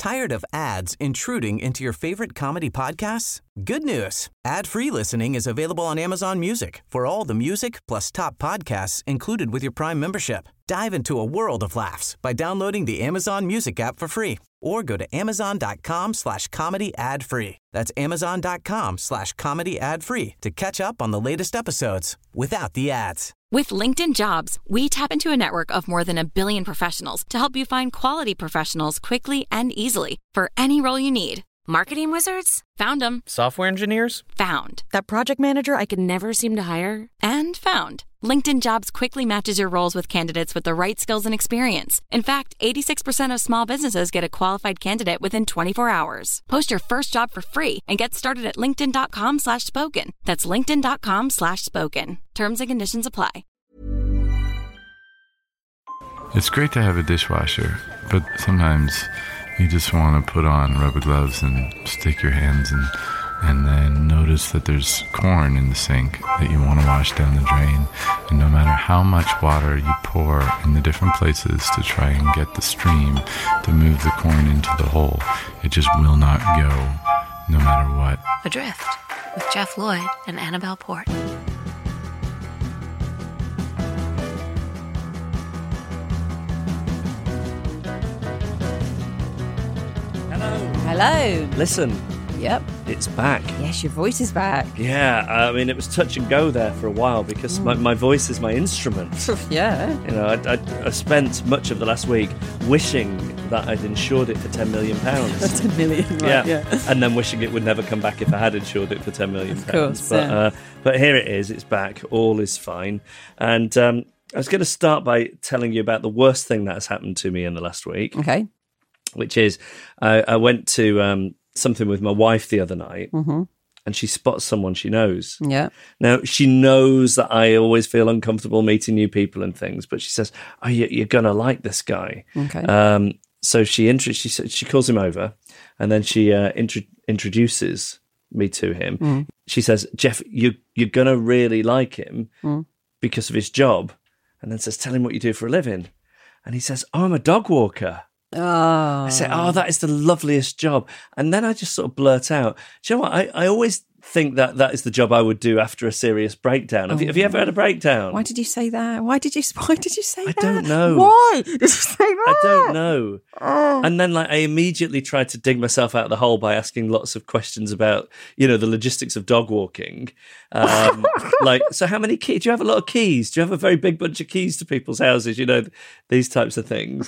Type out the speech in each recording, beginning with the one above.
Tired of ads intruding into your favorite comedy podcasts? Good news. Ad-free listening is available on Amazon Music for all the music plus top podcasts included with your Prime membership. Dive into a world of laughs by downloading the Amazon Music app for free or go to amazon.com/comedy ad-free. That's amazon.com/comedy ad-free to catch up on the latest episodes without the ads. With LinkedIn Jobs, we tap into a network of more than 1 billion professionals to help you find quality professionals quickly and easily for any role you need. Marketing wizards? Found them. Software engineers? Found. That project manager I could never seem to hire? And found. LinkedIn Jobs quickly matches your roles with candidates with the right skills and experience. In fact, 86% of small businesses get a qualified candidate within 24 hours. Post your first job for free and get started at linkedin.com/spoken. That's linkedin.com/spoken. Terms and conditions apply. It's great to have a dishwasher, but sometimes you just want to put on rubber gloves and stick your hands in, and then notice that there's corn in the sink that you want to wash down the drain. And no matter how much water you pour in the different places to try and get the stream to move the corn into the hole, it just will not go, no matter what. Adrift with Jeff Lloyd and Annabelle Port. Hello. Listen, Yep. it's back. Yes, your voice is back. Yeah, I mean, it was touch and go there for a while because my voice is my instrument. Yeah. You know, I spent much of the last week wishing that I'd insured it for £10 million. That's $10 million, right? Yeah. And then wishing it would never come back if I had insured it for £10 million. Of course, But here it is. It's back. All is fine. And I was going to start by telling you about the worst thing that has happened to me in the last week. Okay. Which is I went to something with my wife the other night, and she spots someone she knows. Yeah. Now, she knows that I always feel uncomfortable meeting new people and things, but she says, "Oh, you're going to like this guy." Okay. So she calls him over, and then she introduces me to him. She says, "Jeff, you're going to really like him because of his job," and then says, "Tell him what you do for a living." And he says, "Oh, I'm a dog walker." Oh. I say, "Oh, that is the loveliest job." And then I just sort of blurt out, "Do you know what? I always think that is the job I would do after a serious breakdown." Have you ever had a breakdown? Why did you say that? Why did you say that? I don't know. Why did you say that? I don't know. And then I immediately tried to dig myself out of the hole by asking lots of questions about, the logistics of dog walking. So how many keys? Do you have a lot of keys? Do you have a very big bunch of keys to people's houses? These types of things.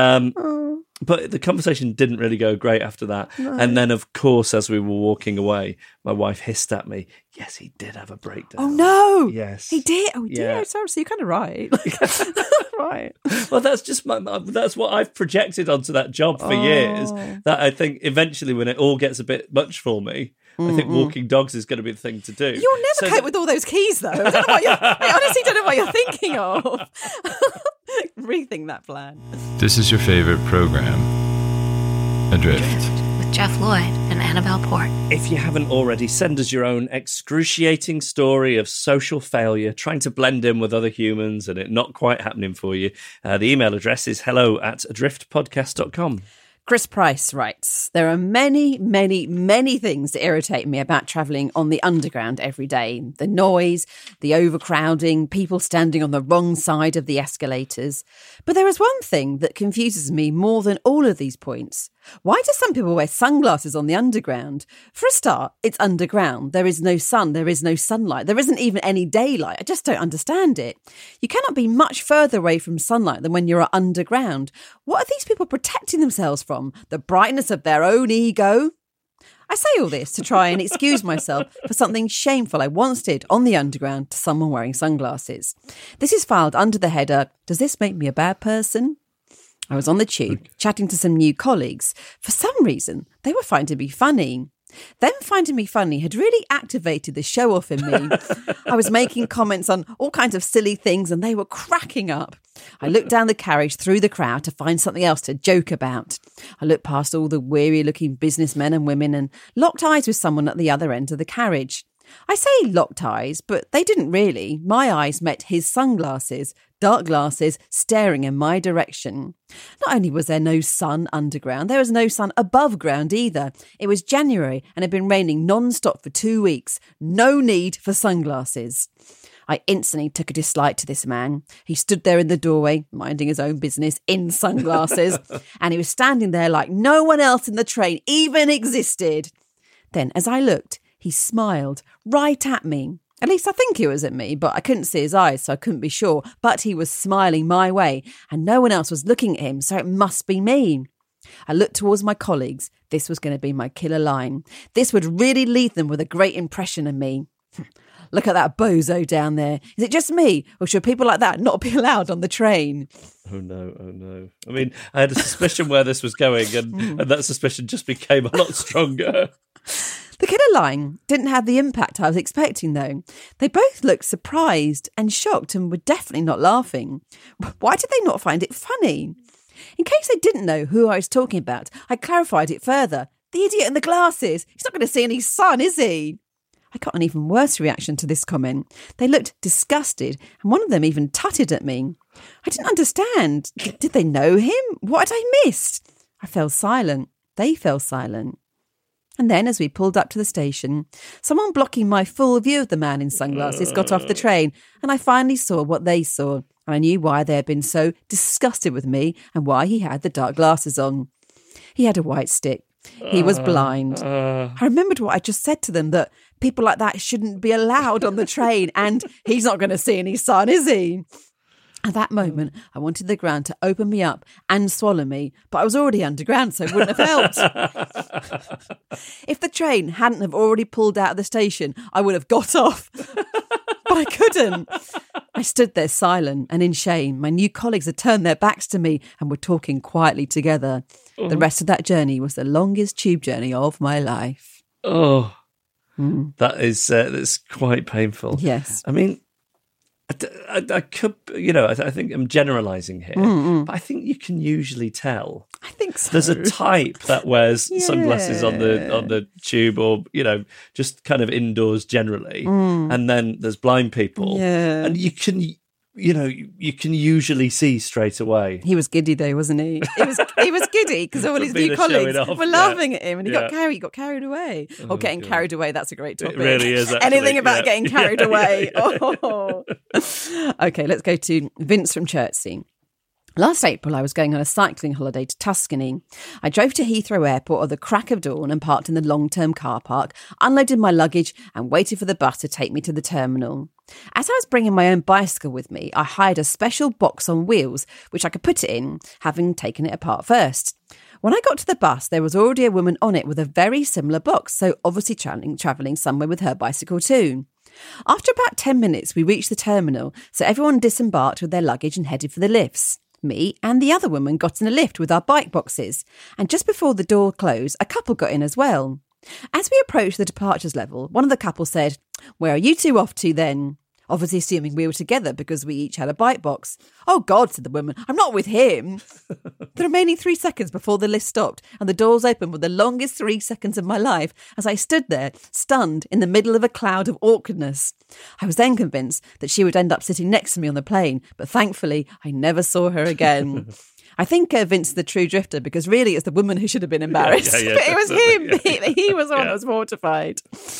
But the conversation didn't really go great after that. No. And then, of course, as we were walking away, my wife hissed at me, "Yes, he did have a breakdown." Oh, no. Yes. He did? Oh, he Yeah. did? So you're kind of right. Right. Well, that's just that's what I've projected onto that job for years. That I think eventually when it all gets a bit much for me, I think walking dogs is going to be the thing to do. You'll never cope with all those keys, though. I honestly don't know what you're thinking of. Rethink that plan. This is your favorite program, Adrift. With Jeff Lloyd and Annabelle Port. If you haven't already, send us your own excruciating story of social failure, trying to blend in with other humans and it not quite happening for you. The email address is hello@adriftpodcast.com. Chris Price writes, "There are many, many, many things that irritate me about travelling on the underground every day. The noise, the overcrowding, people standing on the wrong side of the escalators. But there is one thing that confuses me more than all of these points. Why do some people wear sunglasses on the underground? For a start, it's underground. There is no sun. There is no sunlight. There isn't even any daylight. I just don't understand it. You cannot be much further away from sunlight than when you're underground. What are these people protecting themselves from? The brightness of their own ego?" I say all this to try and excuse myself for something shameful I once did on the underground to someone wearing sunglasses. This is filed under the header, "Does this make me a bad person?" I was on the tube, chatting to some new colleagues. For some reason, they were finding me funny. Them finding me funny had really activated the show-off in me. I was making comments on all kinds of silly things and they were cracking up. I looked down the carriage through the crowd to find something else to joke about. I looked past all the weary-looking businessmen and women and locked eyes with someone at the other end of the carriage. I say locked eyes, but they didn't really. My eyes met his sunglasses dark glasses, staring in my direction. Not only was there no sun underground, there was no sun above ground either. It was January and had been raining non-stop for 2 weeks. No need for sunglasses. I instantly took a dislike to this man. He stood there in the doorway, minding his own business, in sunglasses, and he was standing there like no one else in the train even existed. Then, as I looked, he smiled right at me. At least I think he was at me, but I couldn't see his eyes, so I couldn't be sure. But he was smiling my way, and no one else was looking at him, so it must be me. I looked towards my colleagues. This was going to be my killer line. This would really leave them with a great impression of me. Look at that bozo down there. Is it just me, or should people like that not be allowed on the train? Oh, no. I mean, I had a suspicion where this was going, and that suspicion just became a lot stronger. The killer line didn't have the impact I was expecting, though. They both looked surprised and shocked and were definitely not laughing. Why did they not find it funny? In case they didn't know who I was talking about, I clarified it further. The idiot in the glasses. He's not going to see any sun, is he? I got an even worse reaction to this comment. They looked disgusted, and one of them even tutted at me. I didn't understand. Did they know him? What had I missed? I fell silent. They fell silent. And then, as we pulled up to the station, someone blocking my full view of the man in sunglasses got off the train, and I finally saw what they saw. And I knew why they had been so disgusted with me and why he had the dark glasses on. He had a white stick. He was blind. I remembered what I just said to them, that people like that shouldn't be allowed on the train, and he's not going to see any sun, is he? At that moment, I wanted the ground to open me up and swallow me, but I was already underground, so it wouldn't have helped. If the train hadn't have already pulled out of the station, I would have got off. But I couldn't. I stood there silent and in shame. My new colleagues had turned their backs to me and were talking quietly together. The rest of that journey was the longest tube journey of my life. Oh, that's quite painful. Yes. I mean, I could, I think I'm generalising here, but I think you can usually tell. I think so. There's a type that wears sunglasses on the tube, or just kind of indoors generally, and then there's blind people, and you can usually see straight away. He was giddy though, wasn't he? He was giddy because all his new colleagues were laughing at him, and he got carried away. Getting carried away, that's a great topic. It really is, actually. Anything about getting carried away. Oh. Okay, let's go to Vince from Chertsey. Last April, I was going on a cycling holiday to Tuscany. I drove to Heathrow Airport at the crack of dawn and parked in the long-term car park, unloaded my luggage and waited for the bus to take me to the terminal. As I was bringing my own bicycle with me, I hired a special box on wheels, which I could put it in, having taken it apart first. When I got to the bus, there was already a woman on it with a very similar box, so obviously travelling somewhere with her bicycle too. After about 10 minutes, we reached the terminal, so everyone disembarked with their luggage and headed for the lifts. Me and the other woman got in a lift with our bike boxes, and just before the door closed, a couple got in as well. As we approached the departures level, one of the couple said, "Where are you two off to then?" Obviously assuming we were together because we each had a bike box. "Oh God," said the woman, "I'm not with him." The remaining 3 seconds before the lift stopped and the doors opened were the longest 3 seconds of my life as I stood there, stunned in the middle of a cloud of awkwardness. I was then convinced that she would end up sitting next to me on the plane, but thankfully I never saw her again. I think Vince is the true drifter because really it's the woman who should have been embarrassed. But it was him. He was the one that was mortified.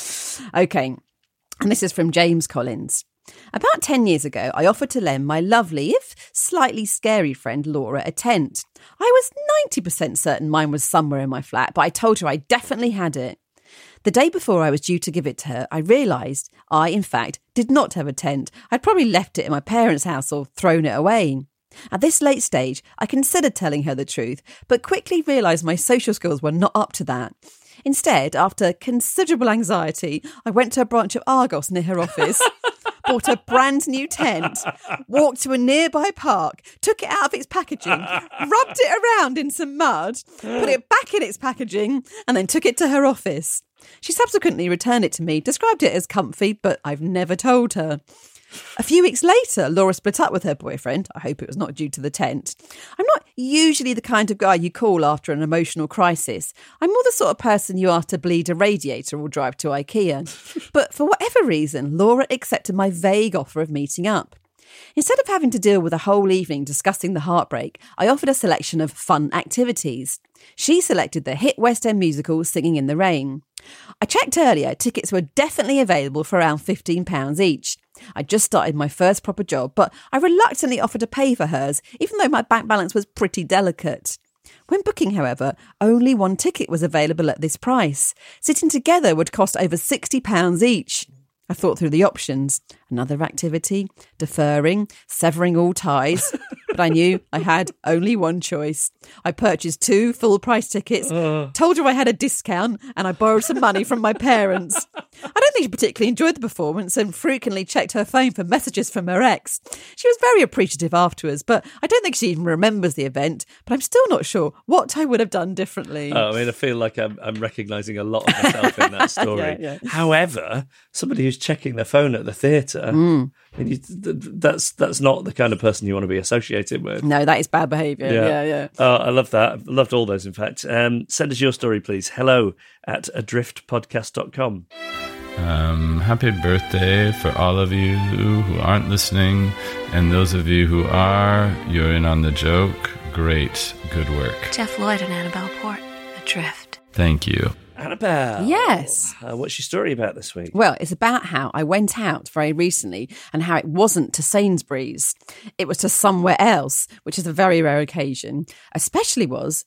Okay, and this is from James Collins. About 10 years ago, I offered to lend my lovely, if slightly scary friend Laura a tent. I was 90% certain mine was somewhere in my flat, but I told her I definitely had it. The day before I was due to give it to her, I realised I, in fact, did not have a tent. I'd probably left it in my parents' house or thrown it away. At this late stage, I considered telling her the truth, but quickly realised my social skills were not up to that. Instead, after considerable anxiety, I went to a branch of Argos near her office, bought a brand new tent, walked to a nearby park, took it out of its packaging, rubbed it around in some mud, put it back in its packaging, and then took it to her office. She subsequently returned it to me, described it as comfy, but I've never told her. A few weeks later, Laura split up with her boyfriend. I hope it was not due to the tent. I'm not usually the kind of guy you call after an emotional crisis. I'm more the sort of person you ask to bleed a radiator or drive to IKEA. But for whatever reason, Laura accepted my vague offer of meeting up. Instead of having to deal with a whole evening discussing the heartbreak, I offered a selection of fun activities. She selected the hit West End musical Singing in the Rain. I checked earlier, tickets were definitely available for around £15 each. I just started my first proper job, but I reluctantly offered to pay for hers, even though my bank balance was pretty delicate. When booking, however, only one ticket was available at this price. Sitting together would cost over £60 each. I thought through the options. Another activity, deferring, severing all ties. But I knew I had only one choice. I purchased 2 full-price tickets, told her I had a discount, and I borrowed some money from my parents. I don't think she particularly enjoyed the performance and frequently checked her phone for messages from her ex. She was very appreciative afterwards, but I don't think she even remembers the event. But I'm still not sure what I would have done differently. Oh, I mean, I feel like I'm recognising a lot of myself in that story. Yeah. However, somebody who's checking their phone at the theatre, I mean, that's not the kind of person you want to be associated with. No, that is bad behaviour. Yeah. Oh, I love that. I've loved all those, in fact. Send us your story, please. hello@adriftpodcast.com. Happy birthday for all of you who aren't listening, and those of you who are, you're in on the joke. Great, good work. Jeff Lloyd and Annabelle Port, Adrift. Thank you. Annabelle. Yes. What's your story about this week? Well, it's about how I went out very recently and how it wasn't to Sainsbury's. It was to somewhere else, which is a very rare occasion, especially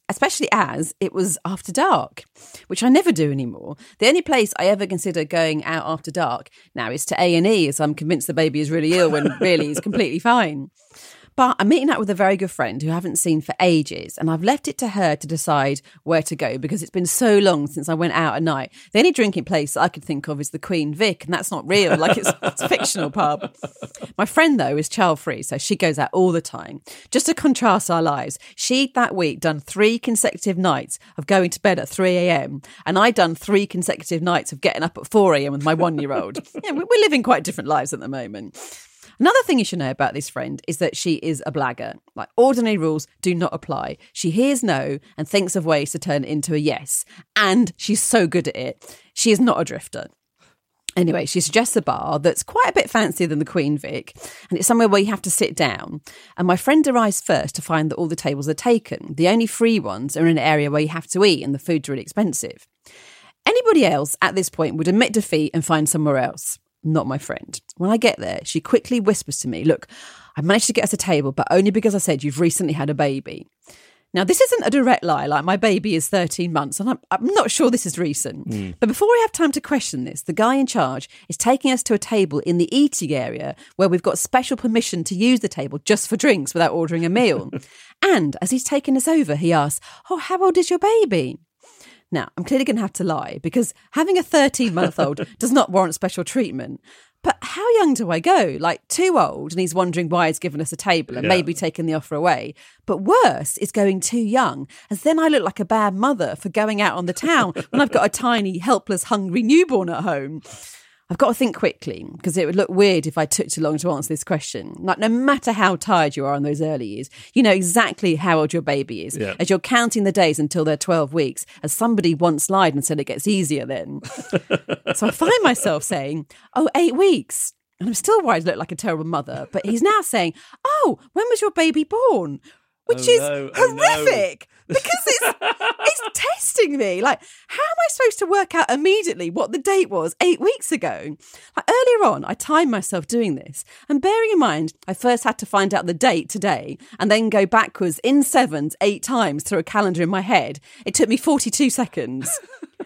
as it was after dark, which I never do anymore. The only place I ever consider going out after dark now is to A&E, as I'm convinced the baby is really ill when really he's completely fine. But I'm meeting up with a very good friend who I haven't seen for ages, and I've left it to her to decide where to go because it's been so long since I went out at night. The only drinking place that I could think of is the Queen Vic, and that's not real, like it's a fictional pub. My friend, though, is child-free, so she goes out all the time. Just to contrast our lives, she'd that week done 3 consecutive nights of going to bed at 3 a.m, and I'd done 3 consecutive nights of getting up at 4 a.m. with my 1-year-old. Yeah, we're living quite different lives at the moment. Another thing you should know about this friend is that she is a blagger. Like, ordinary rules do not apply. She hears no and thinks of ways to turn it into a yes. And she's so good at it. She is not a drifter. Anyway, she suggests a bar that's quite a bit fancier than the Queen Vic, and it's somewhere where you have to sit down. And my friend arrives first to find that all the tables are taken. The only free ones are in an area where you have to eat, and the food's really expensive. Anybody else at this point would admit defeat and find somewhere else. Not my friend. When I get there, she quickly whispers to me, look, I managed to get us a table, but only because I said you've recently had a baby. Now, this isn't a direct lie, like my baby is 13 months, and I'm not sure this is recent. But before we have time to question this, the guy in charge is taking us to a table in the eating area where we've got special permission to use the table just for drinks without ordering a meal. And as he's taking us over, he asks, oh, how old is your baby? Now, I'm clearly going to have to lie because having a 13-month-old does not warrant special treatment. But how young do I go? Like, too old, and he's wondering why he's given us a table and maybe taken the offer away. But worse is going too young, as then I look like a bad mother for going out on the town when I've got a tiny, helpless, hungry newborn at home. I've got to think quickly because it would look weird if I took too long to answer this question. Like, no matter how tired you are in those early years, you know exactly how old your baby is as you're counting the days until they're 12 weeks, as somebody once lied and said it gets easier then. So I find myself saying, 8 weeks. And I'm still worried I look like a terrible mother. But he's now saying, when was your baby born? Which is horrific because it's testing me. Like, how am I supposed to work out immediately what the date was 8 weeks ago? Like, earlier on, I timed myself doing this. And bearing in mind, I first had to find out the date today and then go backwards in 7s 8 times through a calendar in my head. It took me 42 seconds.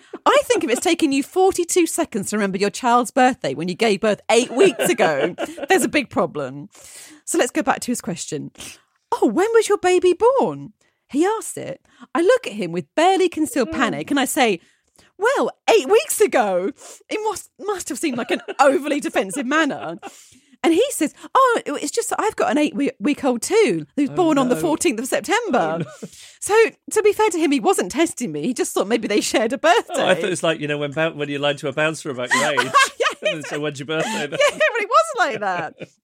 I think if it's taken you 42 seconds to remember your child's birthday when you gave birth 8 weeks ago, there's a big problem. So let's go back to his question. When was your baby born? He asks it. I look at him with barely concealed panic and I say, well, 8 weeks ago. It must have seemed like an overly defensive manner. And he says, it's just that I've got an 8-week-old too, who's born on the 14th of September. So, to be fair to him, he wasn't testing me. He just thought maybe they shared a birthday. I thought it's like, when you lied to a bouncer about your age. So when's your birthday then? Yeah, but it wasn't like that.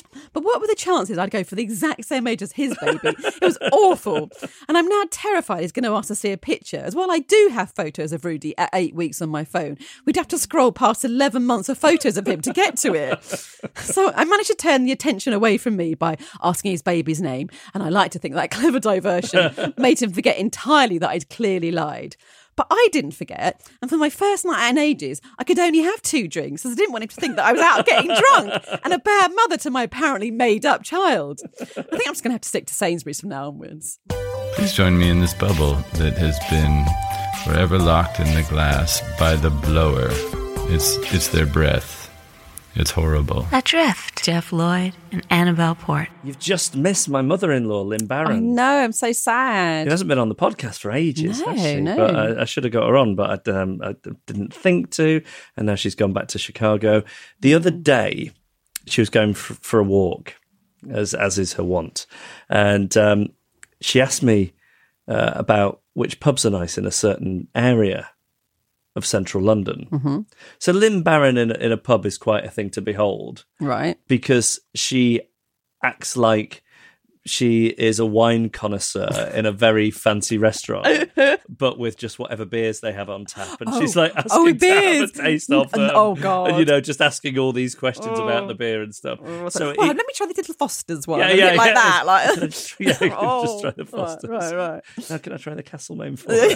But what were the chances I'd go for the exact same age as his baby? It was awful. And I'm now terrified he's going to ask to see a picture. As while I do have photos of Rudy at 8 weeks on my phone, we'd have to scroll past 11 months of photos of him to get to it. So I managed to turn the attention away from me by asking his baby's name. And I like to think that clever diversion made him forget entirely that I'd clearly lied. But I didn't forget, and for my first night out in ages, I could only have 2 drinks, as I didn't want him to think that I was out getting drunk and a bad mother to my apparently made-up child. I think I'm just going to have to stick to Sainsbury's from now onwards. Please join me in this bubble that has been forever locked in the glass by the blower. It's their breath. It's horrible. Adrift. Jeff Lloyd and Annabelle Port. You've just missed my mother-in-law, Lynn Barron. I know, I'm so sad. She hasn't been on the podcast for ages, has she? No. But I should have got her on, but I didn't think to, and now she's gone back to Chicago. The other day, she was going for a walk, as is her wont, and she asked me about which pubs are nice in a certain area of central London. Mm-hmm. So Lynn Barron in a pub is quite a thing to behold. Right. Because she acts like she is a wine connoisseur in a very fancy restaurant, but with just whatever beers they have on tap. And she's like asking to have a taste of them. Oh, God. And, just asking all these questions about the beer and stuff. So let me try the little Foster's one. Like that. Like, just try the Foster's. Right. Now can I try the Castlemaine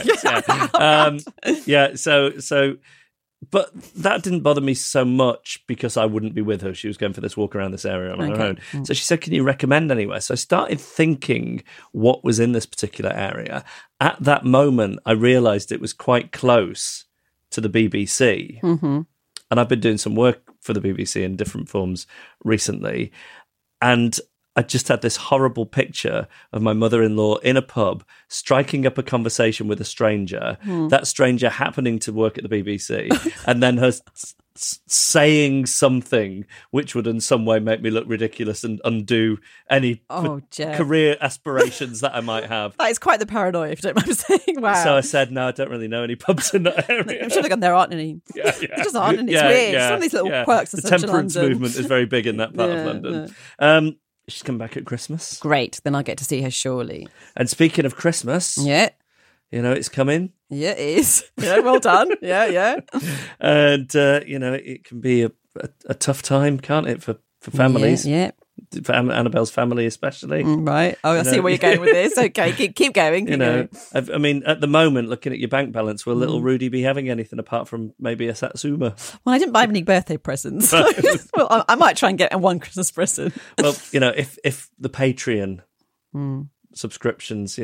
for So but that didn't bother me so much because I wouldn't be with her. She was going for this walk around this area on her own. So she said, can you recommend anywhere? So I started thinking what was in this particular area. At that moment, I realised it was quite close to the BBC. Mm-hmm. And I've been doing some work for the BBC in different forms recently. And I just had this horrible picture of my mother-in-law in a pub striking up a conversation with a stranger, that stranger happening to work at the BBC, and then her saying something which would in some way make me look ridiculous and undo any career aspirations that I might have. That is quite the paranoia, if you don't mind me saying. Wow. So I said, no, I don't really know any pubs in that area. I'm sure there aren't any. There just aren't any. It's weird. Some of these little quirks of the temperance movement is very big in that part of London. She's come back at Christmas. Great. Then I'll get to see her surely. And speaking of Christmas, it's coming. Yeah, it is. Well done. Yeah. And, it can be a tough time, can't it, for families? Yeah. For Annabelle's family especially. Right. Oh, I see where you're going with this. Okay, keep going. Going. I mean, at the moment, looking at your bank balance, will little Rudy be having anything apart from maybe a Satsuma? Well, I didn't buy him any birthday presents. Well, I might try and get one Christmas present. Well, if the Patreon subscriptions,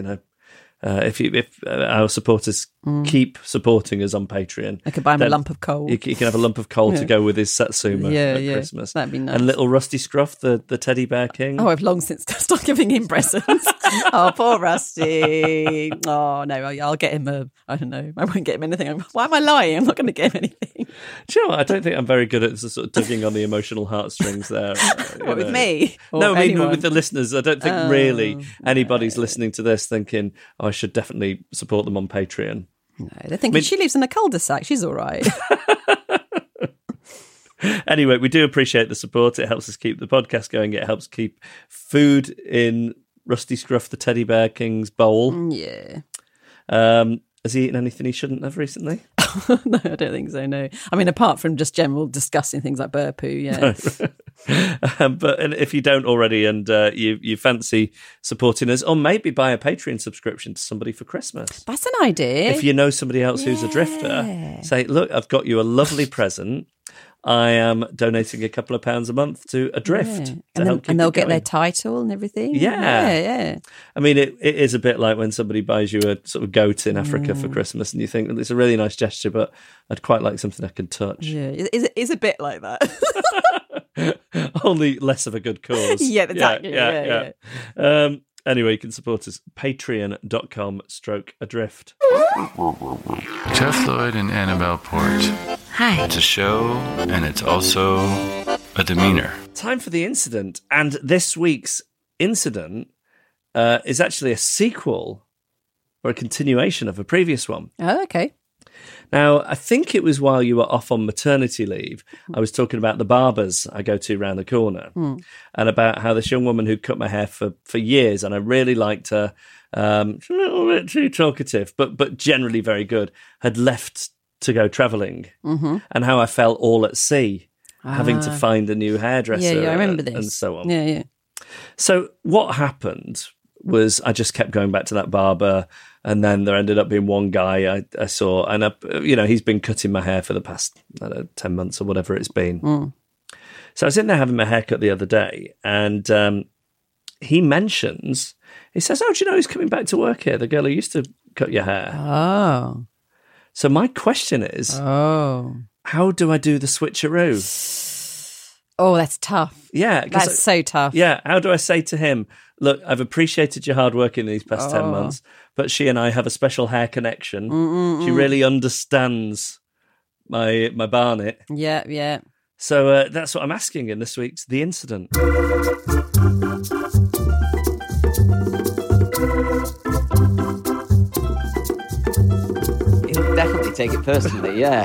if our supporters keep supporting us on Patreon, I could buy him a lump of coal. You can have a lump of coal to go with his Satsuma at Christmas. That'd be nice. And little Rusty Scruff, the teddy bear king. Oh, I've long since stopped giving him presents. Oh, poor Rusty. Oh, no, I'll get him I don't know. I won't get him anything. Why am I lying? I'm not going to get him anything. Do you know what? I don't think I'm very good at sort of tugging on the emotional heartstrings there. What, with me? No, I mean with the listeners. I don't think really anybody's listening to this thinking, I should definitely support them on Patreon. No, they're thinking she lives in a cul-de-sac. She's all right. Anyway, we do appreciate the support. It helps us keep the podcast going. It helps keep food in Rusty Scruff, the teddy bear king's bowl. Yeah. Has he eaten anything he shouldn't have recently? No, I don't think so, no. I mean, apart from just general discussing things like burr poo, yeah. But if you don't already and you fancy supporting us, or maybe buy a Patreon subscription to somebody for Christmas. That's an idea. If you know somebody else who's a drifter, say, look, I've got you a lovely present. I am donating a couple of pounds a month to Adrift. And they'll get their title and everything. Yeah. I mean, it is a bit like when somebody buys you a sort of goat in Africa for Christmas and you think, well, it's a really nice gesture, but I'd quite like something I can touch. Yeah, it's a bit like that. Only less of a good cause. Yeah, exactly. Yeah. Anyway, you can support us, patreon.com/adrift. Jeff Lloyd and Annabelle Port. Hi. It's a show, and it's also a demeanor. Time for the incident. And this week's incident is actually a sequel or a continuation of a previous one. Oh, okay. Now, I think it was while you were off on maternity leave, I was talking about the barbers I go to round the corner and about how this young woman who cut my hair for years, and I really liked her, she's a little bit too talkative, but generally very good, had left to go travelling, and how I felt all at sea, having to find a new hairdresser. Yeah, I remember this. And so on. Yeah. So what happened was I just kept going back to that barber, and then there ended up being one guy I saw, and he's been cutting my hair for the past 10 months or whatever it's been. So I was in there having my hair cut the other day, and he says, "Oh, do you know who's coming back to work here? The girl who used to cut your hair." Oh. So my question is, how do I do the switcheroo? Oh, that's tough. Yeah. That's so tough. Yeah. How do I say to him, look, I've appreciated your hard work in these past 10 months, but she and I have a special hair connection. She really understands my Barnet. Yeah. So that's what I'm asking in this week's The Incident. He'll definitely take it personally, yeah.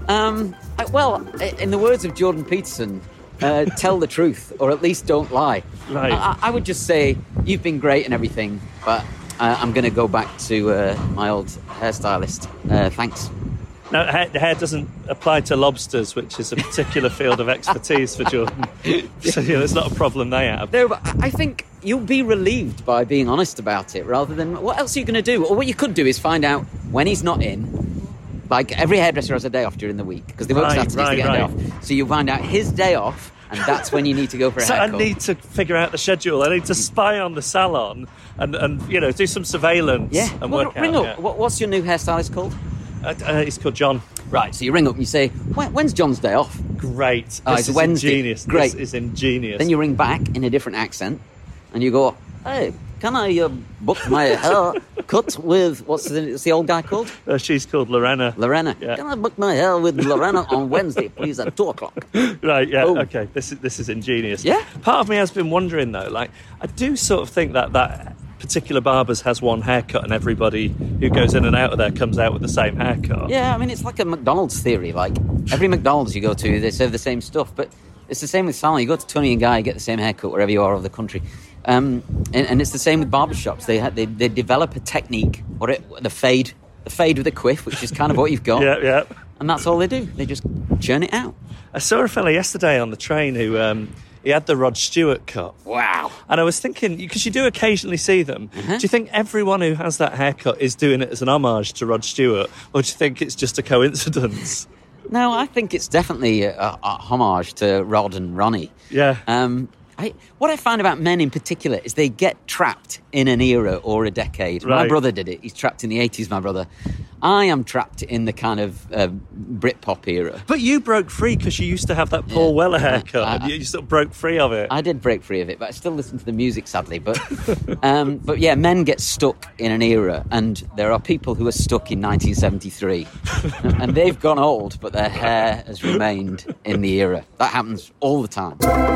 Well, in the words of Jordan Peterson, tell the truth, or at least don't lie. Right. I would just say, you've been great and everything, but I'm going to go back to my old hairstylist. Thanks. Now, hair doesn't apply to lobsters, which is a particular field of expertise for Jordan. So it's not a problem they have. No, but I think you'll be relieved by being honest about it, rather than, what else are you going to do? Or what you could do is find out when he's not in. Like, every hairdresser has a day off during the week, because they work Saturdays to get a day off. So you find out his day off, and that's when you need to go for a haircut. So I need to figure out the schedule. I need to spy on the salon and do some surveillance. Yeah. And Well, work ring out. up. What's your new hairstylist called? He's called John. Right, so you ring up and you say, when's John's day off? Great. It's Wednesday. Ingenious. Great. This is ingenious. Then you ring back in a different accent, and you go, hey, can I book my hair cut with, what's the old guy called? She's called Lorena. Lorena. Yeah. Can I book my hair with Lorena on Wednesday, please, at 2:00? Right, yeah, Oh. okay. This is ingenious. Yeah. Part of me has been wondering, though, like, I do sort of think that particular barber's has one haircut and everybody who goes in and out of there comes out with the same haircut. Yeah, I mean, it's like a McDonald's theory. Like, every McDonald's you go to, they serve the same stuff, but it's the same with salon. You go to Tony and Guy, you get the same haircut wherever you are over the country. And it's the same with barbershops. They develop a technique, the fade with a quiff, which is kind of what you've got. Yeah. And that's all they do. They just churn it out. I saw a fella yesterday on the train who he had the Rod Stewart cut. Wow. And I was thinking, because you do occasionally see them, do you think everyone who has that haircut is doing it as an homage to Rod Stewart, or do you think it's just a coincidence? No, I think it's definitely a homage to Rod and Ronnie. Yeah. What I find about men in particular is they get trapped in an era or a decade. Right. My brother did it. He's trapped in the 80s, my brother. I am trapped in the kind of Britpop era. But you broke free because you used to have that Paul Weller haircut, and you sort of broke free of it. I did break free of it, but I still listen to the music, sadly. But yeah, men get stuck in an era, and there are people who are stuck in 1973. And they've gone old, but their hair has remained in the era. That happens all the time.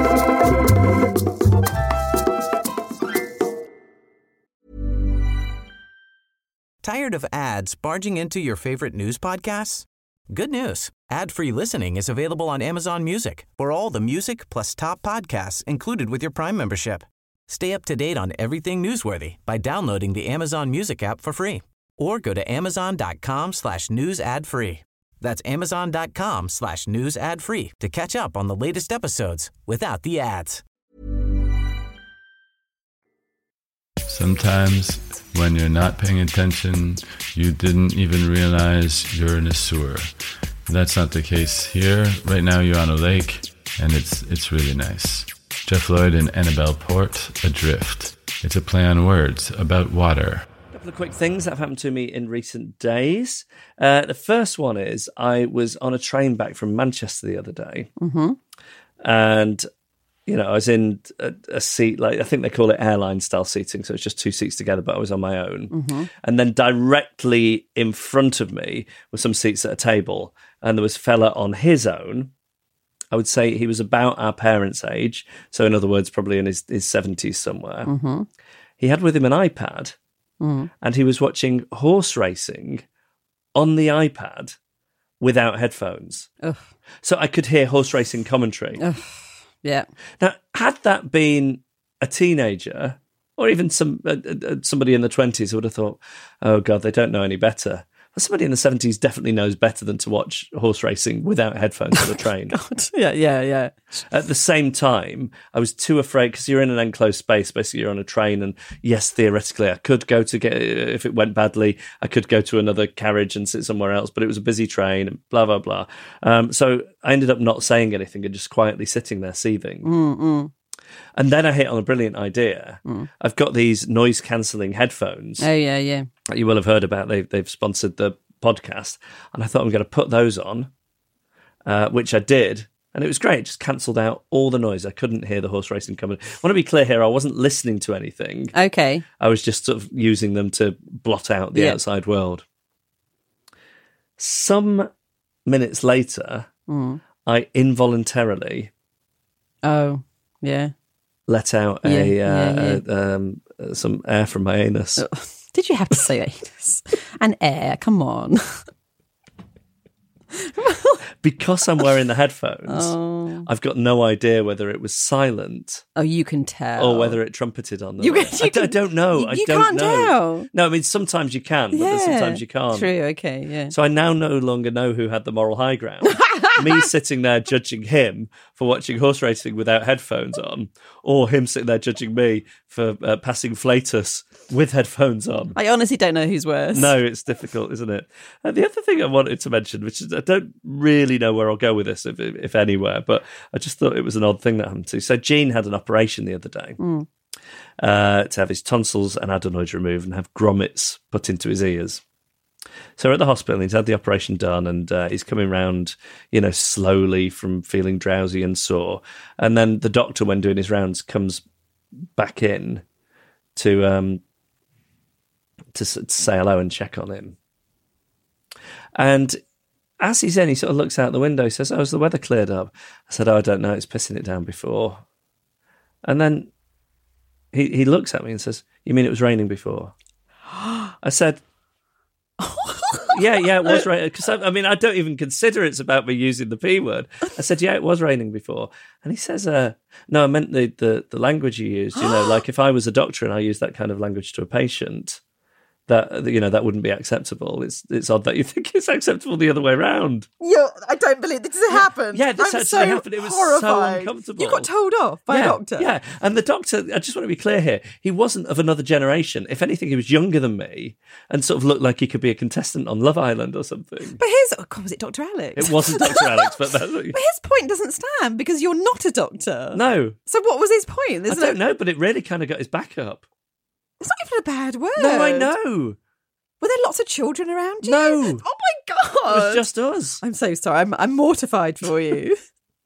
Tired of ads barging into your favorite news podcasts? Good news. Ad-free listening is available on Amazon Music for all the music plus top podcasts included with your Prime membership. Stay up to date on everything newsworthy by downloading the Amazon Music app for free or go to amazon.com/news ad free. That's amazon.com/news ad free to catch up on the latest episodes without the ads. Sometimes when you're not paying attention, you didn't even realize you're in a sewer. That's not the case here. Right now you're on a lake, and it's really nice. Jeff Lloyd and Annabelle Port, Adrift. It's a play on words about water. A couple of quick things that have happened to me in recent days. The first one is I was on a train back from Manchester the other day, and I was in a seat, like I think they call it airline style seating, so it's just two seats together, but I was on my own. And then directly in front of me were some seats at a table, and there was a fella on his own. I would say he was about our parents' age, so in other words, probably in his 70s somewhere. He had with him an iPad, and he was watching horse racing on the iPad without headphones. Ugh. So I could hear horse racing commentary. Ugh. Yeah. Now, had that been a teenager or even somebody in the 20s, I would have thought, oh, God, they don't know any better. But somebody in the 70s definitely knows better than to watch horse racing without headphones on a train. God. Yeah. At the same time, I was too afraid because you're in an enclosed space. Basically, you're on a train. And yes, theoretically, I could go to if it went badly, I could go to another carriage and sit somewhere else. But it was a busy train and blah, blah, blah. So I ended up not saying anything and just quietly sitting there seething. Mm-mm. And then I hit on a brilliant idea. I've got these noise-cancelling headphones. Oh, yeah. That you will have heard about. They've sponsored the podcast. And I thought I'm going to put those on, which I did. And it was great. It just cancelled out all the noise. I couldn't hear the horse racing coming. I want to be clear here. I wasn't listening to anything. Okay. I was just sort of using them to blot out the outside world. Some minutes later, I involuntarily... Oh, yeah. Let out some air from my anus. Did you have to say anus? An air, come on. Because I'm wearing the headphones, I've got no idea whether it was silent. Oh, you can tell. Or whether it trumpeted on them. I don't know. You can't tell. No, I mean, sometimes you can, but then sometimes you can't. True, okay, yeah. So I now no longer know who had the moral high ground. Me sitting there judging him for watching horse racing without headphones on, or him sitting there judging me for passing flatus with headphones on. I honestly don't know who's worse. No, it's difficult, isn't it? The other thing I wanted to mention, which is I don't really know where I'll go with this, if anywhere, but I just thought it was an odd thing that happened to. So Gene had an operation the other day to have his tonsils and adenoids removed and have grommets put into his ears. So we're at the hospital, he's had the operation done, and he's coming round, slowly from feeling drowsy and sore. And then the doctor, when doing his rounds, comes back in to say hello and check on him. And as he's in, he sort of looks out the window, he says, "Oh, has the weather cleared up?" I said, "Oh, I don't know, it's pissing it down before." And then he looks at me and says, "You mean it was raining before?" I said, yeah, it was raining. Because I I don't even consider it's about me using the P word. I said, yeah, it was raining before. And he says, no, I meant the language you used. Like if I was a doctor and I used that kind of language to a patient, that wouldn't be acceptable. It's odd that you think it's acceptable the other way around. Yeah, I don't believe this has happened. Yeah, this actually happened. It was horrified. So uncomfortable. You got told off by a doctor. Yeah, and the doctor, I just want to be clear here, he wasn't of another generation. If anything, he was younger than me and sort of looked like he could be a contestant on Love Island or something. But was it Dr. Alex? It wasn't Dr. Alex, but that's... But his point doesn't stand because you're not a doctor. No. So what was his point? I don't know, but it really kind of got his back up. It's not even a bad word. No, I know. Were there lots of children around you? No. Oh my God. It was just us. I'm so sorry. I'm mortified for you.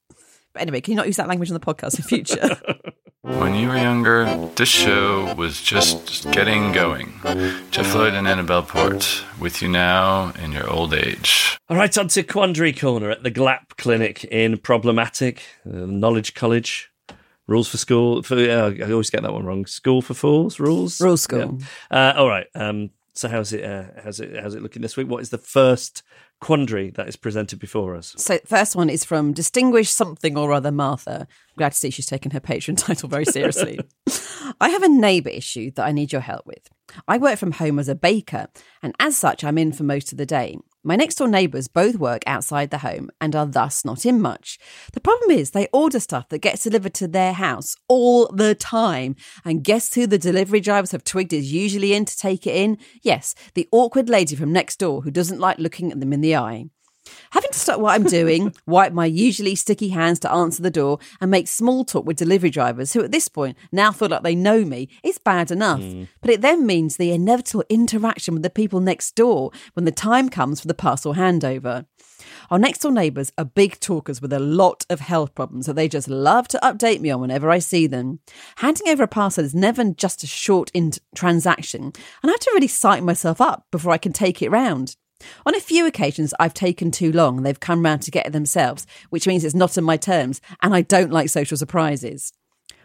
But anyway, can you not use that language on the podcast in future? When you were younger, this show was just getting going. Jeff Lloyd and Annabelle Port, with you now in your old age. All right, on to Quandary Corner at the GLAP Clinic in Problematic, Knowledge College. Rules for School. I always get that one wrong. School for Fools? Rules? Rules School. Yeah. All right. So how's it looking this week? What is the first quandary that is presented before us? So the first one is from Distinguished Something or Other Martha. Glad to see she's taken her patron title very seriously. I have a neighbour issue that I need your help with. I work from home as a baker, and as such, I'm in for most of the day. My next door neighbours both work outside the home and are thus not in much. The problem is they order stuff that gets delivered to their house all the time. And guess who the delivery drivers have twigged is usually in to take it in? Yes, the awkward lady from next door who doesn't like looking at them in the eye. Having to stop what I'm doing, wipe my usually sticky hands to answer the door, and make small talk with delivery drivers who at this point now feel like they know me is bad enough. But it then means the inevitable interaction with the people next door when the time comes for the parcel handover. Our next door neighbours are big talkers with a lot of health problems that they just love to update me on whenever I see them. Handing over a parcel is never just a short transaction, and I have to really psych myself up before I can take it round. On a few occasions, I've taken too long and they've come round to get it themselves, which means it's not on my terms, and I don't like social surprises.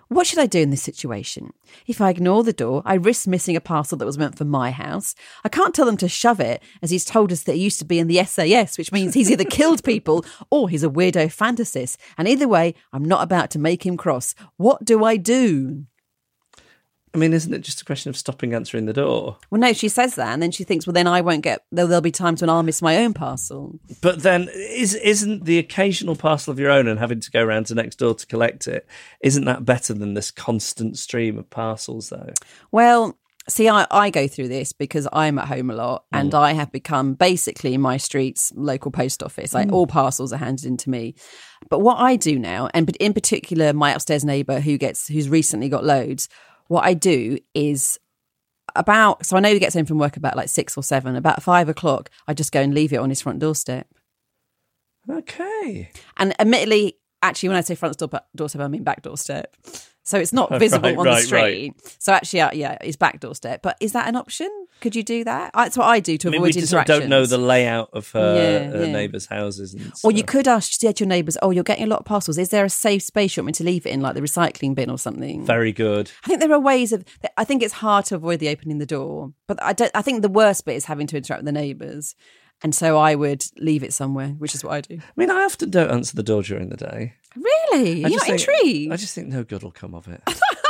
What should I do in this situation? If I ignore the door, I risk missing a parcel that was meant for my house. I can't tell them to shove it, as he's told us that he used to be in the SAS, which means he's either killed people or he's a weirdo fantasist. And either way, I'm not about to make him cross. What do I do? I mean, isn't it just a question of stopping answering the door? Well, no, she says that, and then she thinks, well, then I won't get... There'll be times when I'll miss my own parcel. But then, isn't the occasional parcel of your own and having to go around to next door to collect it, isn't that better than this constant stream of parcels, though? Well, see, I go through this because I'm at home a lot, and I have become basically my street's local post office. Like, all parcels are handed in to me. But what I do now, and in particular my upstairs neighbour who's recently got loads... What I do is so I know he gets home from work about like 6 or 7, about 5 o'clock, I just go and leave it on his front doorstep. Okay. And admittedly, actually, when I say front doorstep, I mean back doorstep. So it's not visible on the street. Right. So actually, it's back doorstep. But is that an option? Could you do that? That's what I do to avoid we interactions. Sort of don't know the layout of her neighbours' houses. And or you could ask your neighbours, you're getting a lot of parcels. Is there a safe space you want me to leave it in, like the recycling bin or something? Very good. I think there are ways of... I think it's hard to avoid the opening the door. But I think the worst bit is having to interact with the neighbours. And so I would leave it somewhere, which is what I do. I mean, I often don't answer the door during the day. Really? You're not intrigued? I just think no good will come of it.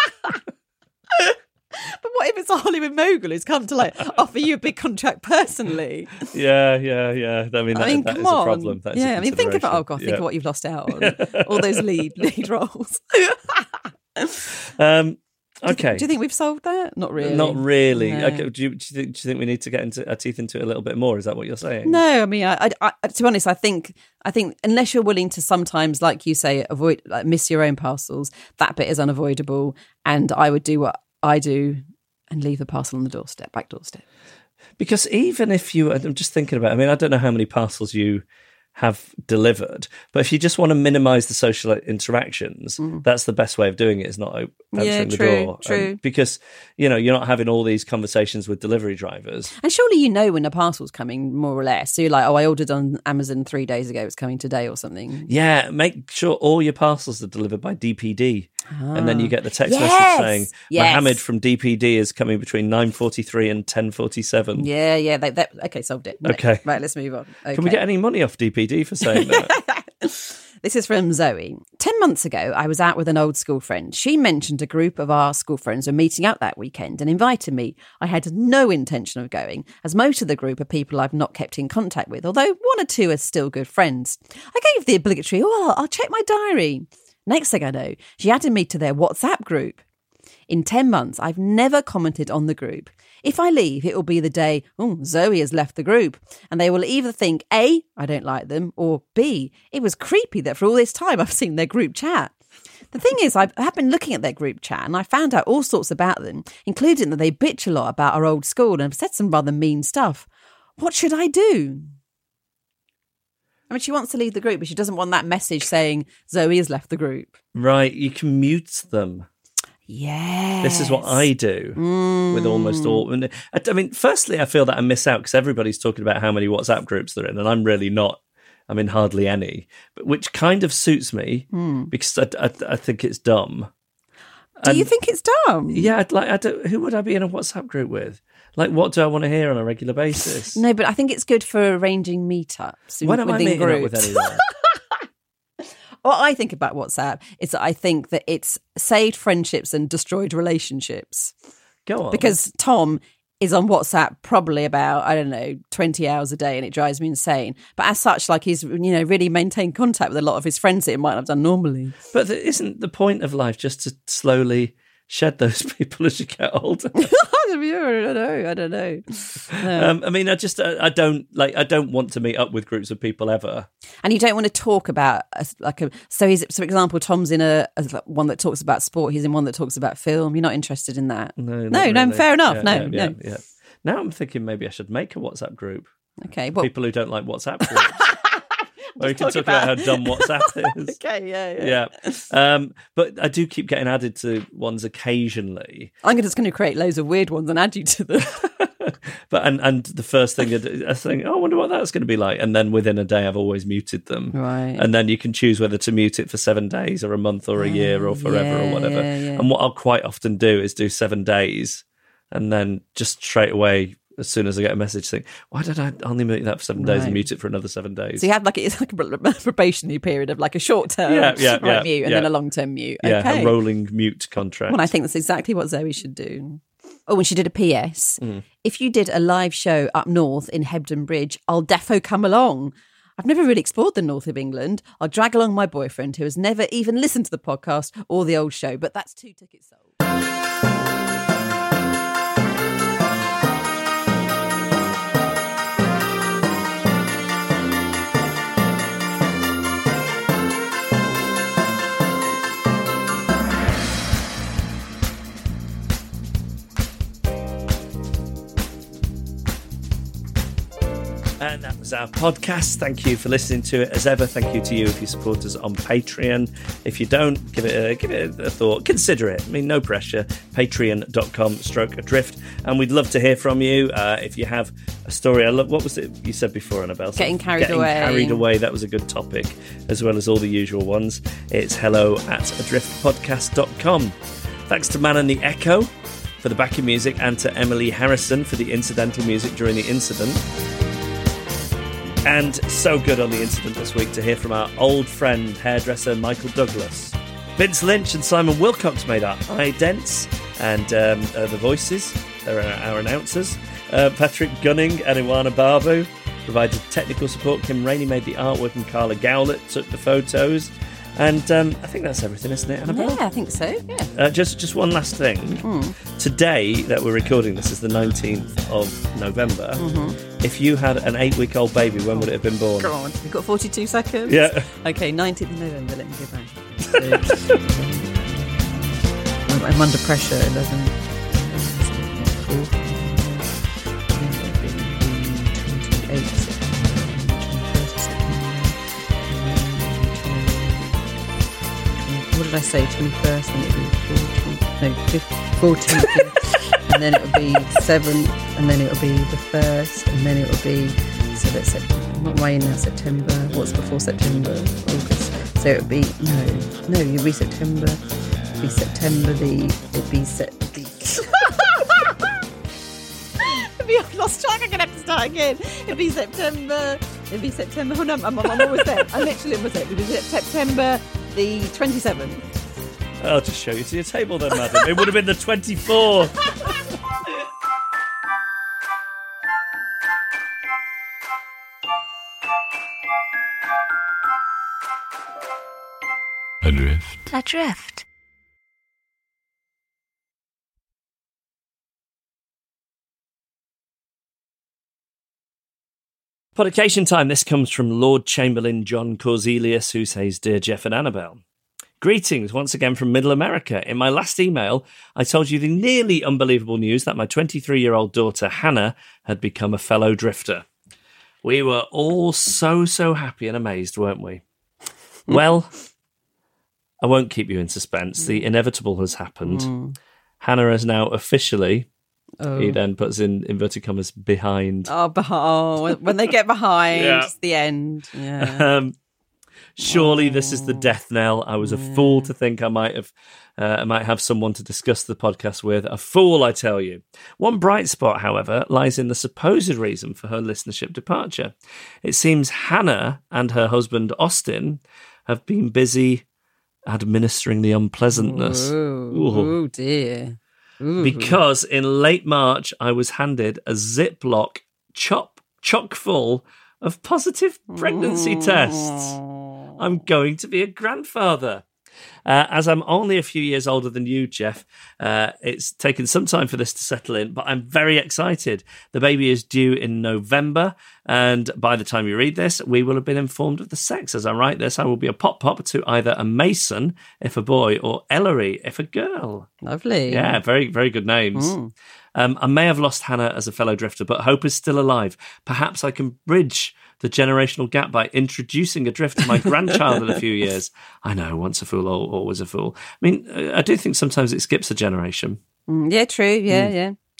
But what if it's a Hollywood mogul who's come to like offer you a big contract personally? Yeah. I mean, that is a problem. That is a think about think of what you've lost out on. All those lead roles. Okay. Do you think we've solved that? Not really. Not really. No. Okay. Do you think we need to get our teeth into it a little bit more? Is that what you're saying? No, I mean, I to be honest, I think unless you're willing to sometimes, like you say, avoid miss your own parcels, that bit is unavoidable. And I would do what I do and leave the parcel on the back doorstep. Because even if I'm just thinking about, I mean, I don't know how many parcels you have delivered, but if you just want to minimise the social interactions, that's the best way of doing it, is not answering the door. True. Because, you're not having all these conversations with delivery drivers. And surely when a parcel's coming, more or less. So you're like, I ordered on Amazon 3 days ago, it's coming today or something. Yeah, make sure all your parcels are delivered by DPD. And then you get the text message saying, Mohammed from DPD is coming between 9:43 and 10:47. Yeah. Okay, solved it. Okay. Right, let's move on. Okay. Can we get any money off DPD for saying that? This is from Zoe. 10 months ago, I was out with an old school friend. She mentioned a group of our school friends were meeting out that weekend and invited me. I had no intention of going, as most of the group are people I've not kept in contact with, although 1 or 2 are still good friends. I gave the obligatory, I'll check my diary. Next thing I know, she added me to their WhatsApp group. In 10 months, I've never commented on the group. If I leave, it will be the day, Zoe has left the group. And they will either think, A, I don't like them, or B, it was creepy that for all this time I've seen their group chat. The thing is, I have been looking at their group chat and I found out all sorts about them, including that they bitch a lot about our old school and have said some rather mean stuff. What should I do? I mean, she wants to leave the group, but she doesn't want that message saying Zoe has left the group. Right, you can mute them. Yes. This is what I do with almost all. I mean, firstly, I feel that I miss out because everybody's talking about how many WhatsApp groups they're in, and I'm really not. I'm in hardly any, but which kind of suits me because I think it's dumb. Do you think it's dumb? Yeah, who would I be in a WhatsApp group with? Like, what do I want to hear on a regular basis? No, but I think it's good for arranging meetups. When am I meeting up with anyone? What I think about WhatsApp is that I think that it's saved friendships and destroyed relationships. Go on. Because Tom is on WhatsApp probably about, 20 hours a day, and it drives me insane. But as such, he's, really maintained contact with a lot of his friends that he might have done normally. But isn't the point of life just to slowly shed those people as you get older? I don't know. No. I mean, I don't want to meet up with groups of people ever. And you don't want to talk about so for example, Tom's in one that talks about sport. He's in one that talks about film. You're not interested in that? No, fair enough. Yeah. Now I'm thinking maybe I should make a WhatsApp group. Okay, people who don't like WhatsApp groups. Or you can talk about how dumb WhatsApp is. Okay, yeah. But I do keep getting added to ones occasionally. I'm just going to create loads of weird ones and add you to them. But and the first thing I think, I wonder what that's going to be like. And then within a day, I've always muted them. Right. And then you can choose whether to mute it for 7 days or a month or a year or forever or whatever. Yeah. And what I'll quite often do is do 7 days and then just straight away, as soon as I get a message, think, why did I only mute that for 7 days and mute it for another 7 days? So you have it's like a probationary period of like a short term mute and then a long term mute. Yeah, okay. a rolling mute contract. Well, I think that's exactly what Zoe should do. Oh, and she did a PS. If you did a live show up north in Hebden Bridge, I'll defo come along. I've never really explored the north of England. I'll drag along my boyfriend who has never even listened to the podcast or the old show, but that's 2 tickets sold. And that was our podcast. Thank you for listening to it. As ever, thank you to you if you support us on Patreon. If you don't, give it a thought. Consider it. I mean, no pressure. Patreon.com/adrift. And we'd love to hear from you. If you have a story, what was it you said before, Annabelle? Getting carried away. Getting carried away. That was a good topic, as well as all the usual ones. It's hello@adriftpodcast.com. Thanks to Man and the Echo for the backing music and to Emily Harrison for the incidental music during the incident. And so good on the incident this week to hear from our old friend, hairdresser Michael Douglas. Vince Lynch and Simon Wilcox made our idents and the voices. They're our announcers. Patrick Gunning and Iwana Babu provided technical support. Kim Rainey made the artwork and Carla Gowlett took the photos. And I think that's everything, isn't it, Annabelle? Yeah, I think so, yeah. Just one last thing. Today that we're recording this is the 19th of November. If you had an 8-week-old baby, when would it have been born? Come on, we've got 42 seconds. Yeah. Okay, 19th of November, let me go back. I'm under pressure, 11. 28. What did I say? 21st, and it would be 14th, and then it would be 7th, and then it would be the 1st, and then it would be, so that's not right now, September. What's before September? August. So it would be, no, it'd be September. It'd be September, I've lost track, I'm going to have to start again. It'd be September, oh no, I'm almost there. I literally almost there. It'd be September the 27th. I'll just show you to your table then, madam. It would have been the 24th. Adrift. Podication time. This comes from Lord Chamberlain John Corzelius, who says, Dear Jeff and Annabelle, greetings once again from Middle America. In my last email, I told you the nearly unbelievable news that my 23-year-old daughter, Hannah, had become a fellow drifter. We were all so happy and amazed, weren't we? Well, I won't keep you in suspense. The inevitable has happened. Hannah is now officially... He then puts in inverted commas behind. When they get behind, it's the end. Yeah. Surely this is the death knell. I was a fool to think I might have someone to discuss the podcast with. A fool, I tell you. One bright spot, however, lies in the supposed reason for her listenership departure. It seems Hannah and her husband Austin have been busy administering the unpleasantness. Oh dear. Ooh. Because in late March, I was handed a Ziploc chock full of positive pregnancy tests. I'm going to be a grandfather. As I'm only a few years older than you, Jeff, it's taken some time for this to settle in, but I'm very excited. The baby is due in November, and by the time you read this, we will have been informed of the sex. As I write this, I will be a pop to either a Mason, if a boy, or Ellery, if a girl. Lovely. Yeah, very, very good names. I may have lost Hannah as a fellow drifter, but hope is still alive. Perhaps I can bridge the generational gap by introducing Adrift to my grandchild in a few years. I know, once a fool, always a fool. I mean, I do think sometimes it skips a generation. Yeah, true. Yeah.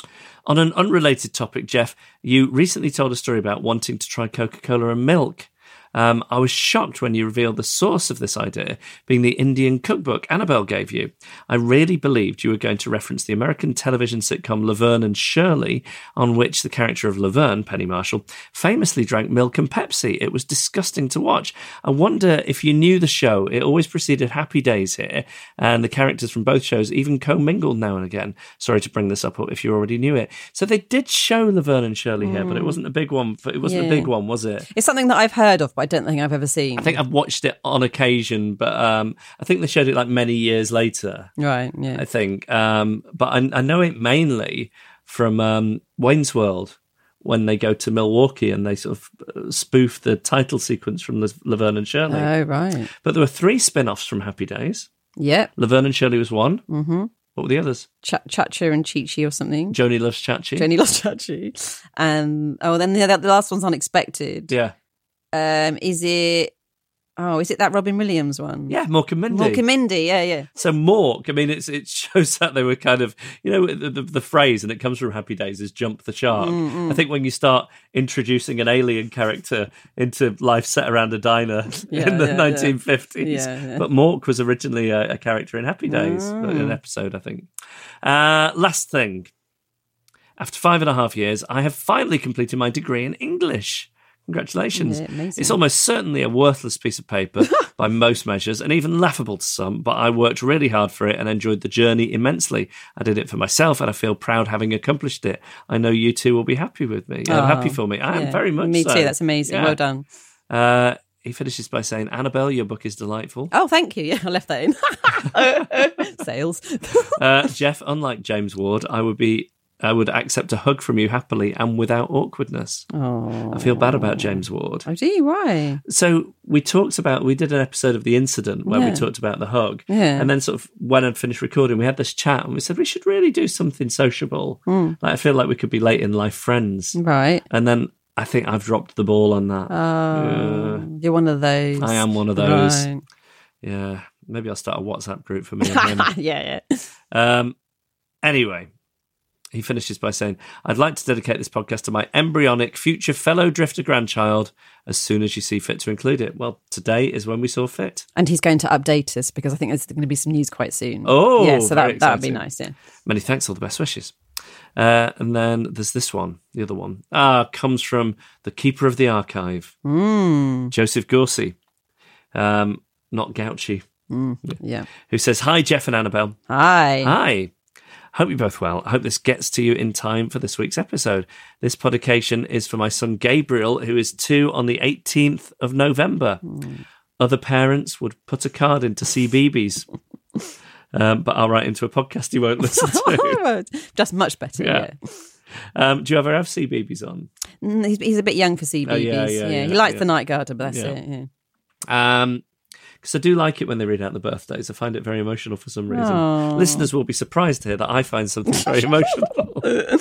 On an unrelated topic, Jeff, you recently told a story about wanting to try Coca-Cola and milk. I was shocked when you revealed the source of this idea being the Indian cookbook Annabelle gave you. I really believed you were going to reference the American television sitcom Laverne and Shirley, on which the character of Laverne, Penny Marshall, famously drank milk and Pepsi. It was disgusting to watch. I wonder if you knew the show. It always preceded Happy Days here, and the characters from both shows even commingled now and again. Sorry to bring this up if you already knew it. So they did show Laverne and Shirley here, but it wasn't a big one. It wasn't a big one, was it? It's something that I've heard of, but I don't think I've ever seen. I think I've watched it on occasion, but I think they showed it like many years later. Right, yeah. I think. But I know it mainly from Wayne's World, when they go to Milwaukee and they sort of spoof the title sequence from Laverne and Shirley. Oh, right. But there were 3 spin-offs from Happy Days. Yep. Laverne and Shirley was one. Mm-hmm. What were the others? Chacha and Chi-Chi or something. Joni Loves Chachi. Joni Loves Chachi. And, then the last one's Unexpected. Yeah. Is it that Robin Williams one? Yeah, Mork and Mindy. Mork and Mindy, yeah. So Mork, I mean, it shows that they were kind of, the phrase, and it comes from Happy Days, is jump the shark. I think when you start introducing an alien character into life set around a diner in the 1950s. Yeah. But Mork was originally a character in Happy Days, an episode, I think. Last thing. After 5.5 years, I have finally completed my degree in English. Congratulations. Yeah, amazing. It's almost certainly a worthless piece of paper by most measures, and even laughable to some, but I worked really hard for it and enjoyed the journey immensely. I did it for myself, and I feel proud having accomplished it. I know you two will be happy with me. Happy for me. I am very much me so. Me too, that's amazing. Yeah. Well done. He finishes by saying, Annabelle, your book is delightful. Oh, thank you. Yeah, I left that in. Sales. Jeff, unlike James Ward, I would accept a hug from you happily and without awkwardness. Oh. I feel bad about James Ward. Oh, do you? Why? So we did an episode of The Incident where we talked about the hug. Yeah. And then sort of when I'd finished recording, we had this chat and we said, we should really do something sociable. Like, I feel like we could be late in life friends. Right. And then I think I've dropped the ball on that. Oh, you're one of those. I am one of those. Right. Yeah. Maybe I'll start a WhatsApp group for me and him. Yeah. Anyway. He finishes by saying, I'd like to dedicate this podcast to my embryonic future fellow drifter grandchild as soon as you see fit to include it. Well, today is when we saw fit. And he's going to update us because I think there's going to be some news quite soon. Oh, yeah, so that would be nice, yeah. Many thanks, all the best wishes. And then there's this one, the other one. Comes from the Keeper of the Archive, Joseph Gorsey, not Gouchy. Yeah. Who says, hi, Jeff and Annabelle. Hi. Hope you're both well. I hope this gets to you in time for this week's episode. This podcast is for my son Gabriel, who is 2 on the 18th of November. Other parents would put a card into CBeebies, but I'll write into a podcast he won't listen to. Just much better, yeah. Do you ever have CBeebies on? He's a bit young for CBeebies. Oh, yeah. He likes the Night Garden, but that's it, yeah. Because I do like it when they read out the birthdays. I find it very emotional for some reason. Aww. Listeners will be surprised to hear that I find something very emotional.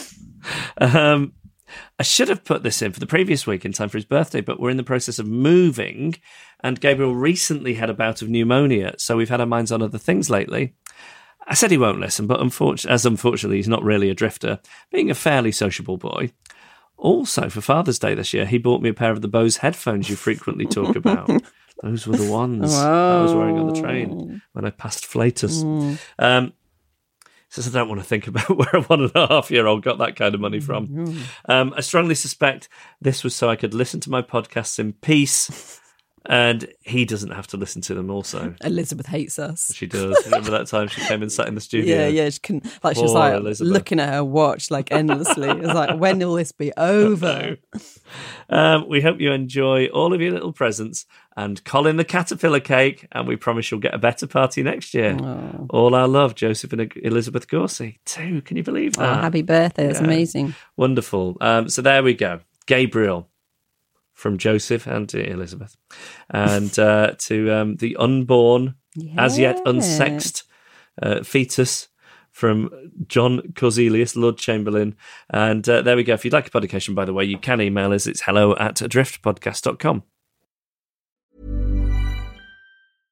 I should have put this in for the previous week in time for his birthday, but we're in the process of moving, and Gabriel recently had a bout of pneumonia, so we've had our minds on other things lately. I said he won't listen, but unfortunately he's not really a drifter, being a fairly sociable boy. Also, for Father's Day this year, he bought me a pair of the Bose headphones you frequently talk about. Those were the ones I was wearing on the train when I passed Flatus. Says I don't want to think about where a 1.5-year-old got that kind of money from. I strongly suspect this was so I could listen to my podcasts in peace, and he doesn't have to listen to them also. Elizabeth hates us. She does. Remember that time she came and sat in the studio? Yeah. She couldn't. Like, she was like Elizabeth. Looking at her watch like endlessly. It was like, when will this be over? We hope you enjoy all of your little presents and Colin the Caterpillar cake, and we promise you'll get a better party next year. Oh. All our love, Joseph and Elizabeth Gorsey. 2, can you believe that? Oh, happy birthday. That's amazing. Wonderful. So there we go. Gabriel from Joseph and to Elizabeth. And to the unborn, as yet unsexed fetus from John Corzelius, Lord Chamberlain. And there we go. If you'd like a publication, by the way, you can email us. It's hello@adriftpodcast.com.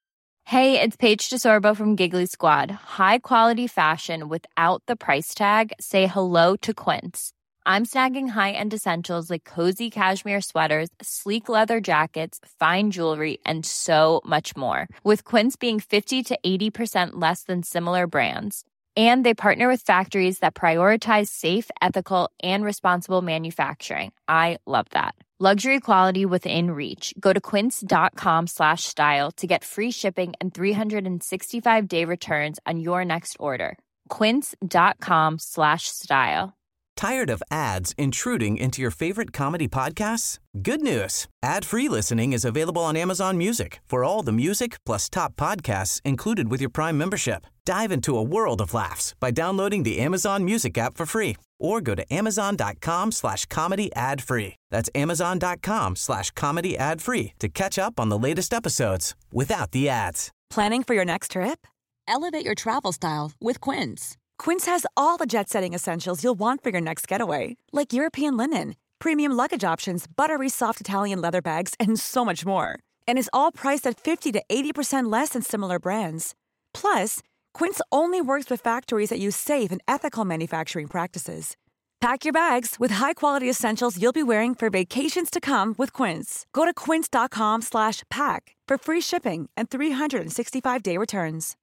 Hey, it's Paige DeSorbo from Giggly Squad. High quality fashion without the price tag. Say hello to Quince. I'm snagging high-end essentials like cozy cashmere sweaters, sleek leather jackets, fine jewelry, and so much more. With Quince being 50 to 80% less than similar brands. And they partner with factories that prioritize safe, ethical, and responsible manufacturing. I love that. Luxury quality within reach. Go to quince.com/style to get free shipping and 365-day returns on your next order. Quince.com/style. Tired of ads intruding into your favorite comedy podcasts? Good news. Ad-free listening is available on Amazon Music for all the music plus top podcasts included with your Prime membership. Dive into a world of laughs by downloading the Amazon Music app for free or go to amazon.com/comedy ad-free. That's amazon.com/comedy ad-free to catch up on the latest episodes without the ads. Planning for your next trip? Elevate your travel style with Quince. Quince has all the jet-setting essentials you'll want for your next getaway, like European linen, premium luggage options, buttery soft Italian leather bags, and so much more. And is all priced at 50 to 80% less than similar brands. Plus, Quince only works with factories that use safe and ethical manufacturing practices. Pack your bags with high-quality essentials you'll be wearing for vacations to come with Quince. Go to quince.com/pack for free shipping and 365-day returns.